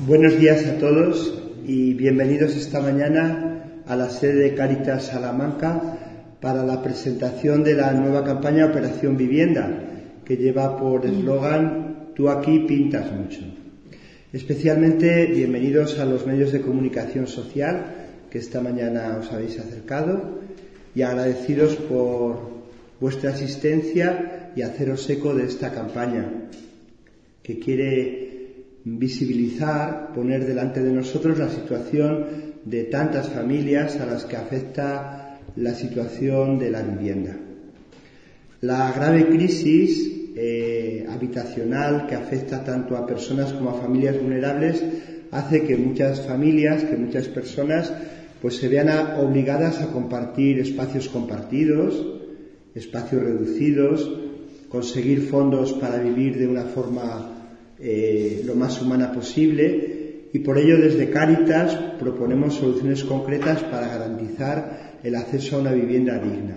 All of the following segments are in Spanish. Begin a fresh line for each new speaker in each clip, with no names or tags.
Buenos días a todos y bienvenidos esta mañana a la sede de Cáritas Salamanca para la presentación de la nueva campaña Operación Vivienda, que lleva por eslogan "Tú aquí pintas mucho". Especialmente bienvenidos a los medios de comunicación social que esta mañana os habéis acercado y agradecidos por vuestra asistencia y haceros eco de esta campaña que quiere visibilizar, poner delante de nosotros la situación de tantas familias a las que afecta la situación de la vivienda. La grave crisis habitacional que afecta tanto a personas como a familias vulnerables hace que muchas familias, que muchas personas pues se vean obligadas a compartir espacios compartidos, espacios reducidos, conseguir fondos para vivir de una forma lo más humana posible, y por ello desde Cáritas proponemos soluciones concretas para garantizar el acceso a una vivienda digna.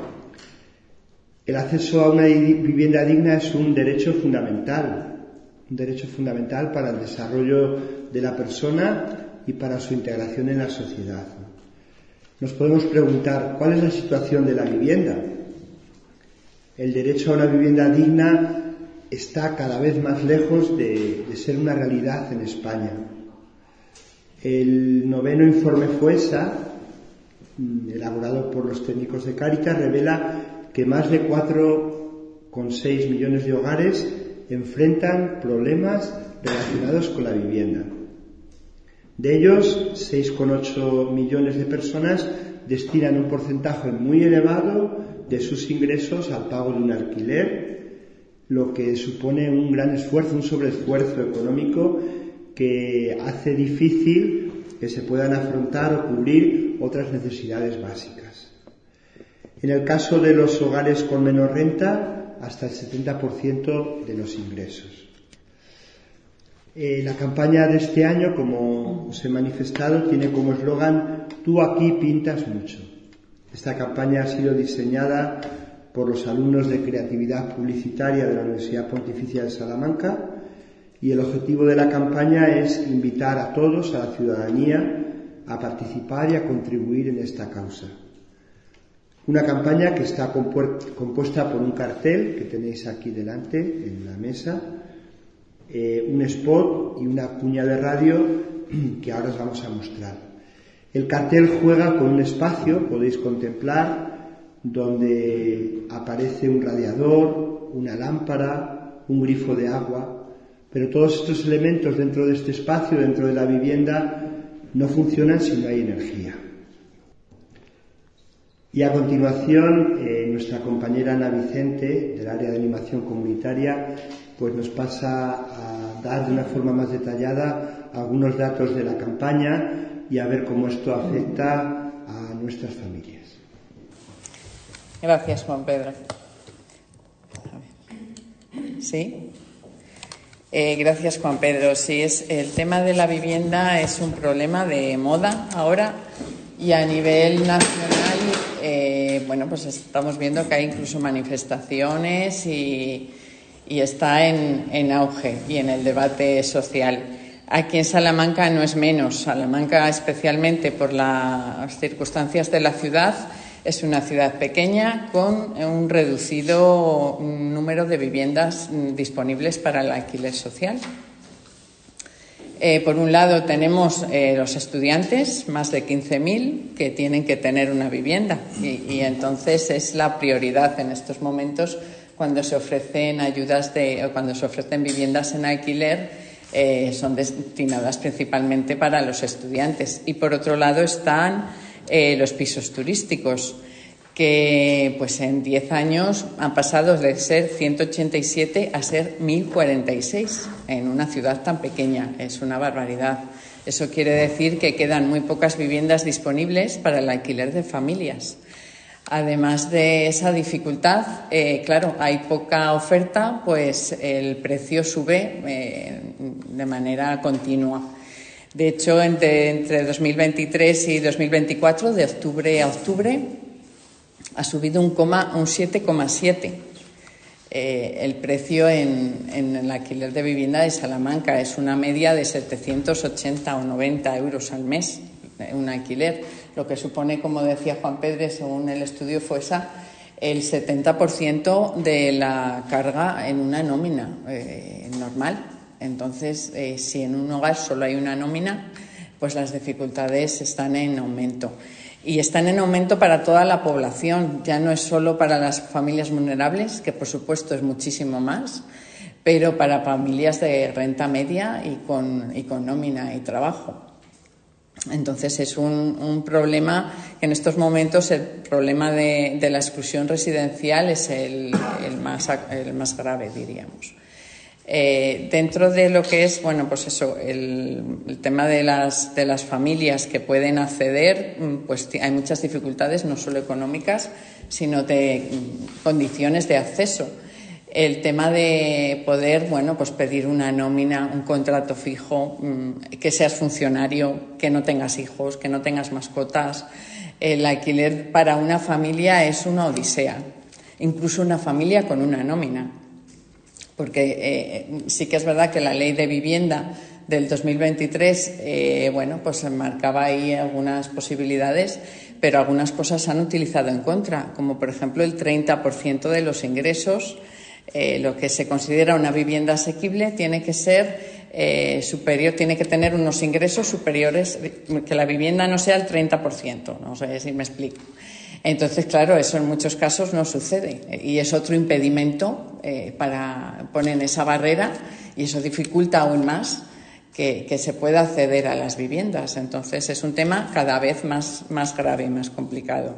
El acceso a una vivienda digna es un derecho fundamental para el desarrollo de la persona y para su integración en la sociedad. Nos podemos preguntar, ¿cuál es la situación de la vivienda? El derecho a una vivienda digna está cada vez más lejos de ser una realidad en España. El 9º informe FOESA, elaborado por los técnicos de Cáritas, revela que más de 4,6 millones de hogares enfrentan problemas relacionados con la vivienda. De ellos, 6,8 millones de personas destinan un porcentaje muy elevado de sus ingresos al pago de un alquiler, lo que supone un gran esfuerzo, un sobreesfuerzo económico que hace difícil que se puedan afrontar o cubrir otras necesidades básicas. En el caso de los hogares con menor renta, hasta el 70% de los ingresos. La campaña de este año, como os he manifestado, tiene como eslogan "Tú aquí pintas mucho". Esta campaña ha sido diseñada por los alumnos de Creatividad Publicitaria de la Universidad Pontificia de Salamanca, y el objetivo de la campaña es invitar a todos, a la ciudadanía, a participar y a contribuir en esta causa. Una campaña que está compuesta por un cartel que tenéis aquí delante en la mesa, un spot y una cuña de radio que ahora os vamos a mostrar. El cartel juega con un espacio, podéis contemplar, donde aparece un radiador, una lámpara, un grifo de agua, pero todos estos elementos dentro de este espacio, dentro de la vivienda, no funcionan si no hay energía. Y a continuación, nuestra compañera Ana Vicente, del área de animación comunitaria, pues nos pasa a dar de una forma más detallada algunos datos de la campaña y a ver cómo esto afecta a nuestras familias.
Gracias, Juan Pedro. ¿Sí? Gracias, Juan Pedro. Sí, el tema de la vivienda es un problema de moda ahora, y a nivel nacional, pues estamos viendo que hay incluso manifestaciones y está en auge y en el debate social. Aquí en Salamanca no es menos. Salamanca, especialmente por las circunstancias de la ciudad, es una ciudad pequeña con un reducido número de viviendas disponibles para el alquiler social. Por un lado tenemos los estudiantes, más de 15.000, que tienen que tener una vivienda, y entonces es la prioridad en estos momentos cuando se ofrecen cuando se ofrecen viviendas en alquiler. Son destinadas principalmente para los estudiantes. Y por otro lado están los pisos turísticos, que pues en 10 años han pasado de ser 187 a ser 1.046 en una ciudad tan pequeña. Es una barbaridad. Eso quiere decir que quedan muy pocas viviendas disponibles para el alquiler de familias. Además de esa dificultad, claro, hay poca oferta, pues el precio sube de manera continua. De hecho, entre 2023 y 2024, de octubre a octubre, ha subido un 7,7. El precio en el alquiler de vivienda de Salamanca es una media de 780 o 90 euros al mes, un alquiler, lo que supone, como decía Juan Pedro, según el estudio FOESA, el 70% de la carga en una nómina normal. Entonces, si en un hogar solo hay una nómina, pues las dificultades están en aumento. Y están en aumento para toda la población, ya no es solo para las familias vulnerables, que por supuesto es muchísimo más, pero para familias de renta media y con nómina y trabajo. Entonces es un problema que en estos momentos el problema de la exclusión residencial es el más grave, diríamos. Dentro de lo que es, el tema de las familias que pueden acceder, pues hay muchas dificultades, no solo económicas, sino de condiciones de acceso. El tema de poder, pedir una nómina, un contrato fijo, que seas funcionario, que no tengas hijos, que no tengas mascotas. El alquiler para una familia es una odisea, incluso una familia con una nómina. Porque sí que es verdad que la Ley de Vivienda del 2023, marcaba ahí algunas posibilidades, pero algunas cosas se han utilizado en contra, como por ejemplo el 30% de los ingresos, lo que se considera una vivienda asequible tiene que ser superior, tiene que tener unos ingresos superiores, que la vivienda no sea el 30%, no sé si me explico. Entonces, claro, eso en muchos casos no sucede y es otro impedimento para poner esa barrera, y eso dificulta aún más que se pueda acceder a las viviendas. Entonces, es un tema cada vez más grave y más complicado.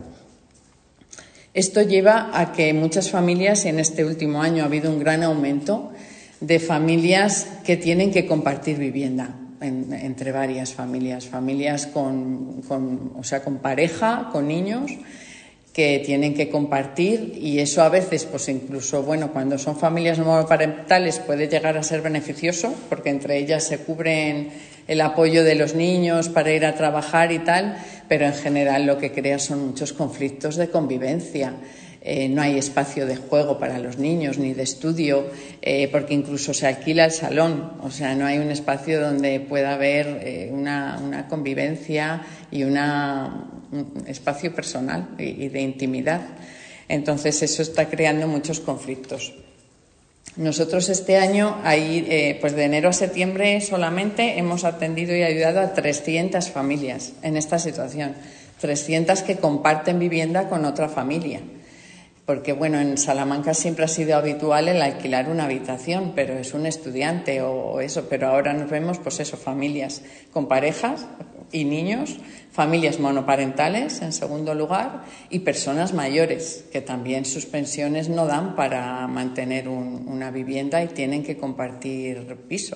Esto lleva a que muchas familias, y en este último año ha habido un gran aumento de familias que tienen que compartir vivienda entre varias familias con pareja, con niños, que tienen que compartir, y eso a veces, pues incluso, cuando son familias monoparentales puede llegar a ser beneficioso, porque entre ellas se cubren el apoyo de los niños para ir a trabajar y tal, pero en general lo que crea son muchos conflictos de convivencia. No hay espacio de juego para los niños ni de estudio, porque incluso se alquila el salón, o sea, no hay un espacio donde pueda haber una convivencia y un espacio personal y de intimidad. Entonces eso está creando muchos conflictos. Nosotros este año, de enero a septiembre solamente, hemos atendido y ayudado a 300 familias en esta situación, 300 que comparten vivienda con otra familia. Porque, en Salamanca siempre ha sido habitual el alquilar una habitación, pero es un estudiante o eso. Pero ahora nos vemos, familias con parejas y niños, familias monoparentales, en segundo lugar, y personas mayores, que también sus pensiones no dan para mantener una vivienda y tienen que compartir piso.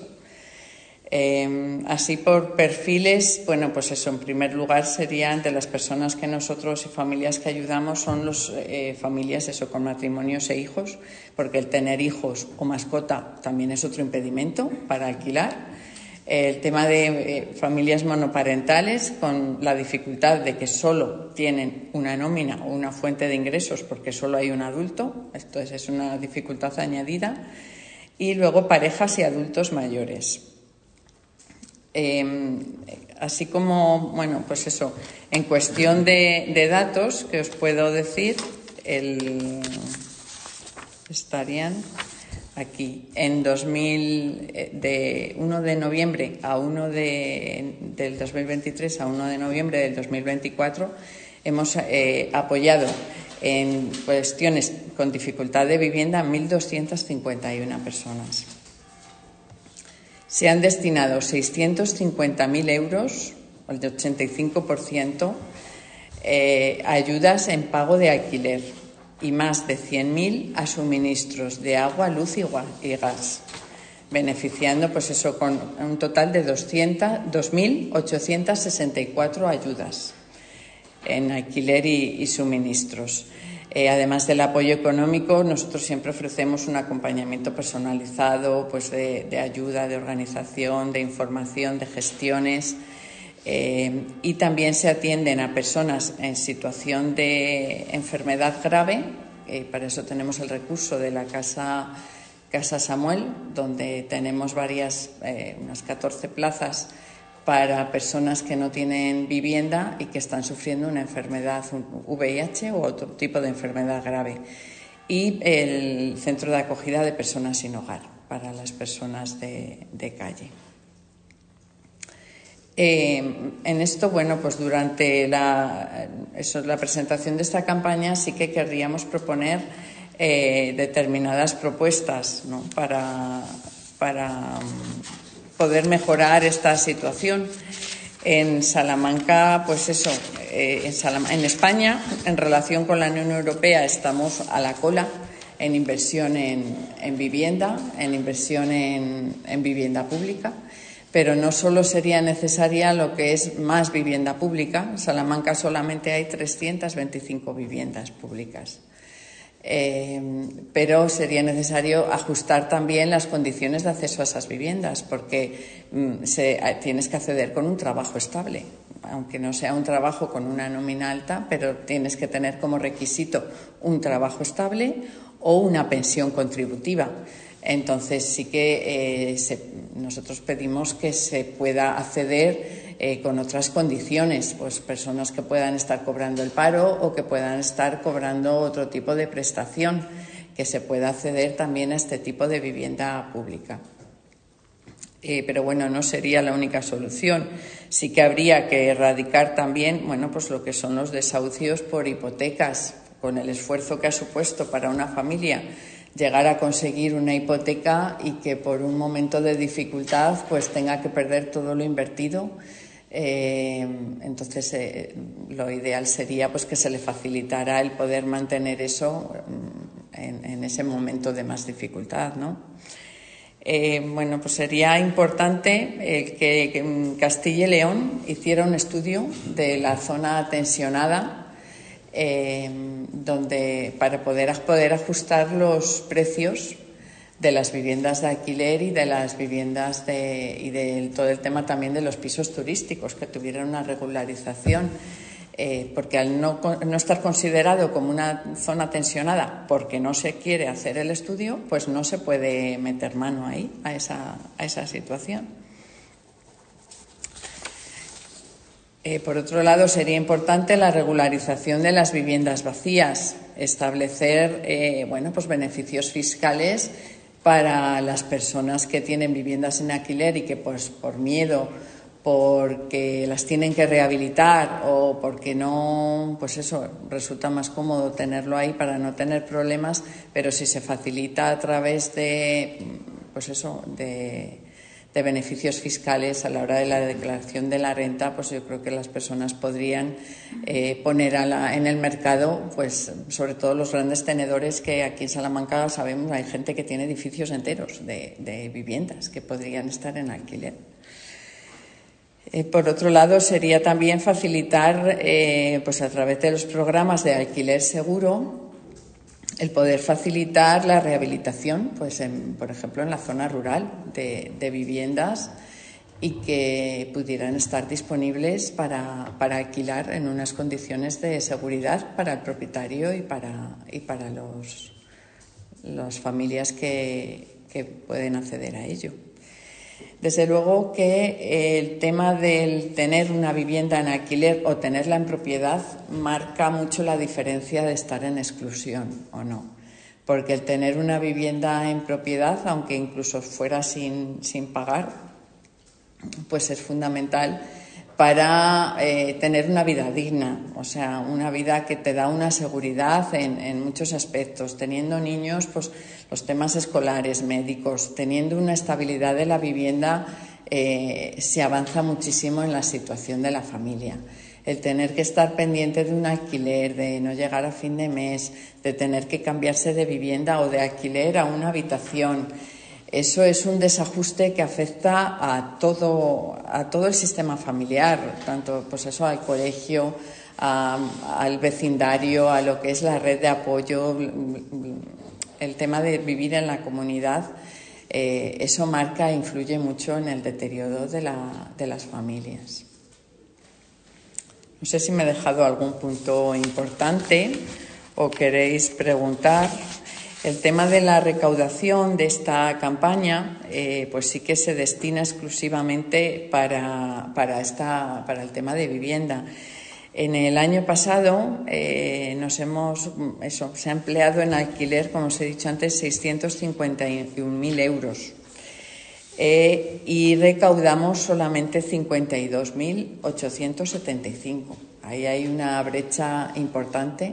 Así por perfiles, en primer lugar serían de las personas que nosotros y familias que ayudamos son las familias con matrimonios e hijos, porque el tener hijos o mascota también es otro impedimento para alquilar. El tema de familias monoparentales con la dificultad de que solo tienen una nómina o una fuente de ingresos porque solo hay un adulto, entonces es una dificultad añadida. Y luego parejas y adultos mayores. Así como, en cuestión de datos que os puedo decir, estarían aquí de 1 de noviembre a 1 del 2023 a 1 de noviembre del 2024 hemos apoyado en cuestiones con dificultad de vivienda a 1.251 personas. Se han destinado 650.000 euros, el 85%, a ayudas en pago de alquiler y más de 100.000 a suministros de agua, luz y gas, beneficiando con un total de 2.864 ayudas en alquiler y suministros. Además del apoyo económico, nosotros siempre ofrecemos un acompañamiento personalizado, de ayuda, de organización, de información, de gestiones, y también se atienden a personas en situación de enfermedad grave para eso tenemos el recurso de la Casa Samuel, donde tenemos unas 14 plazas para personas que no tienen vivienda y que están sufriendo una enfermedad, un VIH o otro tipo de enfermedad grave. Y el centro de acogida de personas sin hogar para las personas de calle. En esto, bueno, pues durante la presentación de esta campaña sí que querríamos proponer determinadas propuestas, ¿no? para poder mejorar esta situación. En Salamanca, pues eso, en España, en relación con la Unión Europea, estamos a la cola en inversión en vivienda, en inversión en vivienda pública. Pero no solo sería necesaria lo que es más vivienda pública. En Salamanca solamente hay 325 viviendas públicas. Pero sería necesario ajustar también las condiciones de acceso a esas viviendas, porque tienes que acceder con un trabajo estable, aunque no sea un trabajo con una nómina alta, pero tienes que tener como requisito un trabajo estable o una pensión contributiva. Entonces sí que nosotros pedimos que se pueda acceder con otras condiciones, pues personas que puedan estar cobrando el paro o que puedan estar cobrando otro tipo de prestación, que se pueda acceder también a este tipo de vivienda pública. Pero bueno, no sería la única solución. Sí que habría que erradicar también, bueno, pues lo que son los desahucios por hipotecas, con el esfuerzo que ha supuesto para una familia llegar a conseguir una hipoteca y que por un momento de dificultad pues tenga que perder todo lo invertido. Entonces lo ideal sería pues que se le facilitara el poder mantener eso en ese momento de más dificultad, ¿no? Bueno, pues sería importante que Castilla y León hiciera un estudio de la zona tensionada, donde para poder ajustar los precios de las viviendas de alquiler y de las viviendas y de todo el tema también de los pisos turísticos, que tuvieran una regularización, porque al no estar considerado como una zona tensionada porque no se quiere hacer el estudio, pues no se puede meter mano ahí a esa situación. Por otro lado, sería importante la regularización de las viviendas vacías, establecer pues beneficios fiscales para las personas que tienen viviendas en alquiler y que pues por miedo, porque las tienen que rehabilitar o porque no, pues eso, resulta más cómodo tenerlo ahí para no tener problemas, pero si se facilita a través de, pues eso, de beneficios fiscales a la hora de la declaración de la renta, pues yo creo que las personas podrían poner en el mercado, pues sobre todo los grandes tenedores, que aquí en Salamanca sabemos hay gente que tiene edificios enteros de viviendas que podrían estar en alquiler. Por otro lado, sería también facilitar, pues a través de los programas de alquiler seguro, el poder facilitar la rehabilitación, pues por ejemplo en la zona rural de viviendas, y que pudieran estar disponibles para alquilar en unas condiciones de seguridad para el propietario y para las familias que pueden acceder a ello. Desde luego que el tema del tener una vivienda en alquiler o tenerla en propiedad marca mucho la diferencia de estar en exclusión o no. Porque el tener una vivienda en propiedad, aunque incluso fuera sin pagar, pues es fundamental para tener una vida digna, o sea, una vida que te da una seguridad en muchos aspectos. Teniendo niños, pues los temas escolares, médicos, teniendo una estabilidad de la vivienda, se avanza muchísimo en la situación de la familia. El tener que estar pendiente de un alquiler, de no llegar a fin de mes, de tener que cambiarse de vivienda o de alquiler a una habitación, eso es un desajuste que afecta a todo el sistema familiar, tanto pues eso, al colegio, al vecindario, a lo que es la red de apoyo, el tema de vivir en la comunidad. Eso marca e influye mucho en el deterioro de las familias. No sé si me he dejado algún punto importante o queréis preguntar. El tema de la recaudación de esta campaña, pues sí que se destina exclusivamente para el tema de vivienda. En el año pasado se ha empleado en alquiler, como os he dicho antes, 651.000 euros y recaudamos solamente 52.875. Ahí hay una brecha importante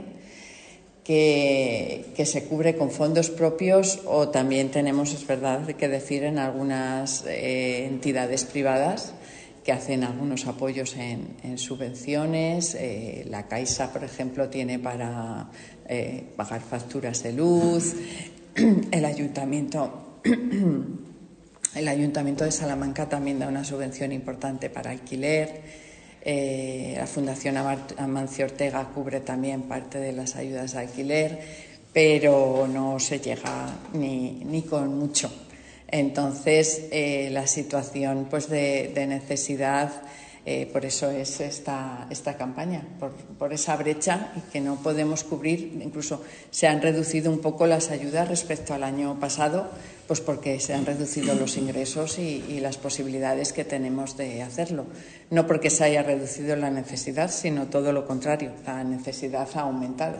que se cubre con fondos propios, o también tenemos, es verdad, que decir, en algunas entidades privadas que hacen algunos apoyos en subvenciones. La Caixa, por ejemplo, tiene para pagar facturas de luz. El Ayuntamiento de Salamanca también da una subvención importante para alquiler. La Fundación Amancio Ortega cubre también parte de las ayudas de alquiler, pero no se llega ni con mucho. Entonces, la situación pues de necesidad, por eso es esta campaña, por esa brecha y que no podemos cubrir. Incluso se han reducido un poco las ayudas respecto al año pasado, pues porque se han reducido los ingresos y las posibilidades que tenemos de hacerlo. No porque se haya reducido la necesidad, sino todo lo contrario, la necesidad ha aumentado.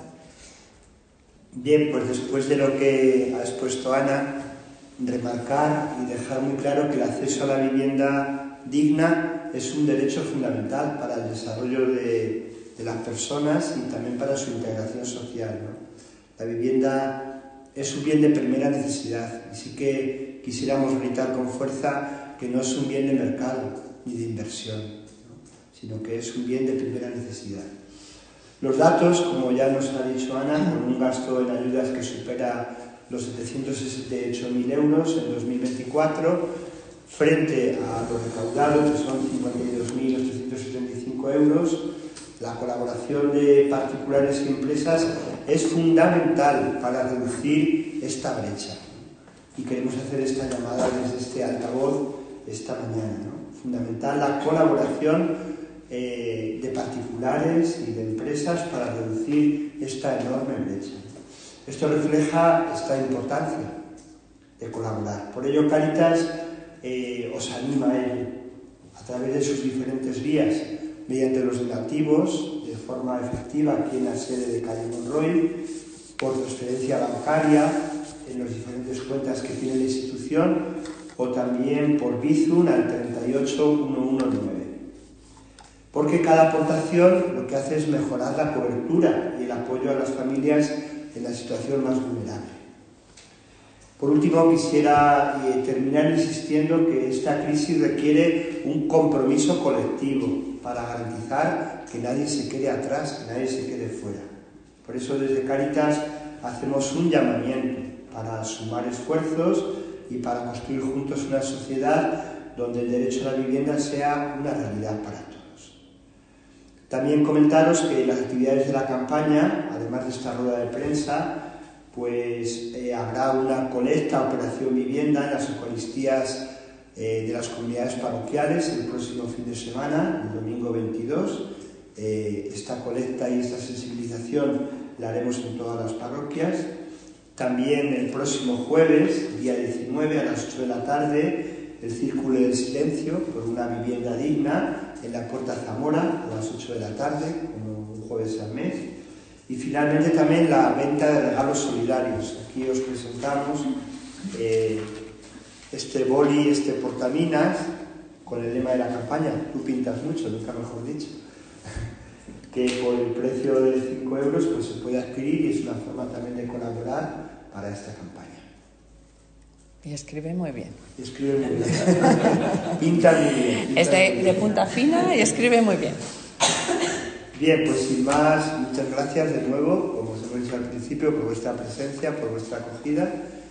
Bien, pues después de lo que ha expuesto Ana, remarcar y dejar muy claro que el acceso a la vivienda digna es un derecho fundamental para el desarrollo de las personas y también para su integración social, ¿no? La vivienda es un bien de primera necesidad y sí que quisiéramos gritar con fuerza que no es un bien de mercado ni de inversión, ¿no? Sino que es un bien de primera necesidad. Los datos, como ya nos ha dicho Ana, con un gasto en ayudas que supera los 768.000 euros en 2024, frente a lo recaudado, que son 52.875 euros, la colaboración de particulares y empresas es fundamental para reducir esta brecha. Y queremos hacer esta llamada desde este altavoz esta mañana, ¿no? Fundamental la colaboración de particulares y de empresas para reducir esta enorme brecha. Esto refleja esta importancia de colaborar. Por ello, Cáritas os anima a ello, a través de sus diferentes vías, mediante los donativos, de forma efectiva aquí en la sede de Calle Monroy, por transferencia bancaria en las diferentes cuentas que tiene la institución, o también por Bizum al 38119. Porque cada aportación lo que hace es mejorar la cobertura y el apoyo a las familias en la situación más vulnerable. Por último, quisiera terminar insistiendo que esta crisis requiere un compromiso colectivo para garantizar que nadie se quede atrás, que nadie se quede fuera. Por eso, desde Cáritas hacemos un llamamiento para sumar esfuerzos y para construir juntos una sociedad donde el derecho a la vivienda sea una realidad para todos. También comentaros que las actividades de la campaña, además de esta rueda de prensa, pues habrá una colecta, operación vivienda en las Eucaristías de las comunidades parroquiales el próximo fin de semana, el domingo 22. Esta colecta y esta sensibilización la haremos en todas las parroquias. También el próximo jueves, día 19, a las 8 de la tarde, el Círculo del Silencio por una vivienda digna en la Puerta Zamora, a las 8 de la tarde, como un jueves al mes. Y finalmente también la venta de regalos solidarios. Aquí os presentamos este boli, este portaminas, con el lema de la campaña, tú pintas mucho, nunca mejor dicho, que por el precio de 5 euros pues se puede adquirir y es una forma también de colaborar para esta campaña.
Y escribe muy bien.
Escribe muy bien. Pinta muy bien.
Es de punta fina y escribe muy bien.
Bien, pues sin más, muchas gracias de nuevo, como os hemos dicho al principio, por vuestra presencia, por vuestra acogida.